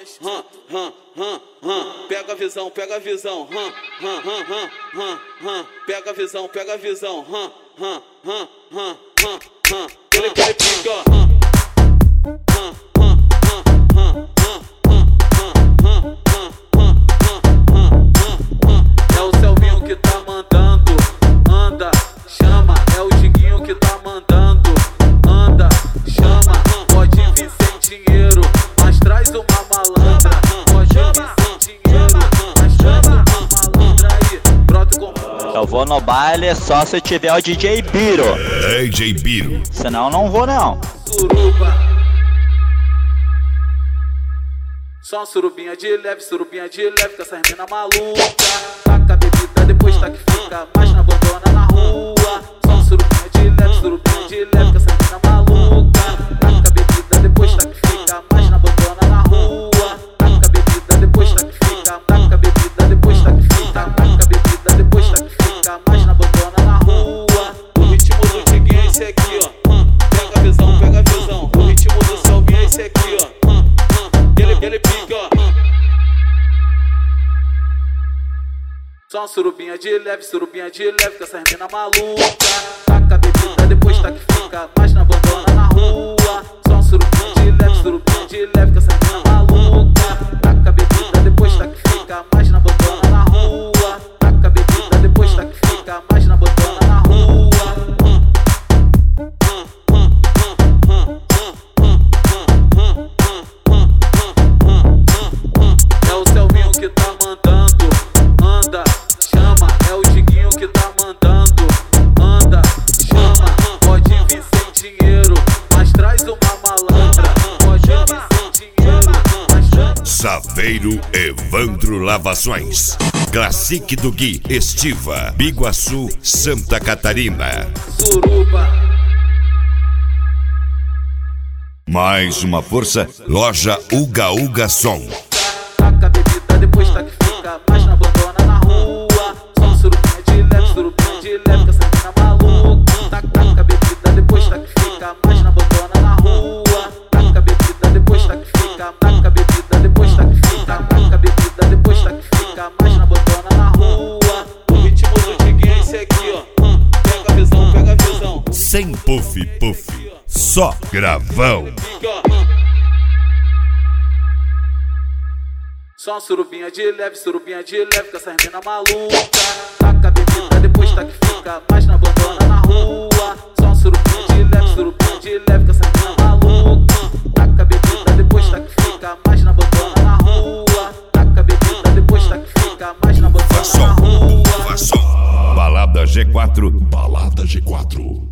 Pega a visão, pega a visão, pega a visão, pega a visão, ele pica. É o Selvinho que tá mandando, anda, chama. É o Diguinho que tá mandando, anda, chama. Pode vir sem dinheiro, mas traz uma malandra. Pode vir sem dinheiro, mas traz uma malandra aí. Brota com... Eu vou no baile só se tiver o DJ Biro. DJ Biro. Senão não vou não. Suruba. Só uma surubinha de leve com essa mina maluca. Taca a bebida, depois tá que fica, mas não abandona na rua. Só uma surubinha de leve com essa mina maluca. Taca a bebida, depois tá que fica, mas não abandona na rua. Taca a bebida, depois tá que fica, taca a bebida, depois tá que fica, taca a bebida, depois tá que fica, mas não abandona na rua. O ritmo do Diguinho é esse aqui, ó. Pega a visão, pega a visão. O ritmo do Selvinho é esse aqui, ó. Ele pica, ó. Só uma surubinha de leve com essa mina maluca. Taca a bebida, depois tá que fica, mas não abandona na rua. Só uma surubinha de leve com essa mina maluca. Taca a bebida, depois tá que fica, mas não abandona na rua. Taca a bebida, depois tá que fica, mas não abandona na rua. É o Selvinho que tá mandando, anda, chama. É o Diguinho que tá mandando, anda, chama. Pode vir sem dinheiro, mas traz uma malandra. Pode vir sem dinheiro, mas traz... Saveiro Evandro Lavações. Classique do Gui, Estiva, Biguaçu, Santa Catarina. Suruba. Mais uma força, loja Uga Uga Som. Taca a bebida, depois tá que fica, mas não abandona na rua. Só uma surubinha de leve com essa mina maluca. Taca a bebida, depois tá que fica, mas não abandona na rua. Taca a bebida, depois tá que fica, taca a bebida, depois tá que fica, taca a bebida, depois tá que fica, mas não abandona na rua. O ritmo do Diguinho é esse aqui, ó. Pega a visão, pega a visão. Sem puff puff, só gravão. Só uma surubinha de leve com essa mina maluca. Taca a bebida, depois tá que fica, mas não abandona na rua. Só uma surubinha de leve com essa mina maluca. Taca a bebida, depois tá que fica, mas não abandona na rua. Taca a bebida, depois tá que fica, mas não abandona na rua. Balada G4. Balada G4.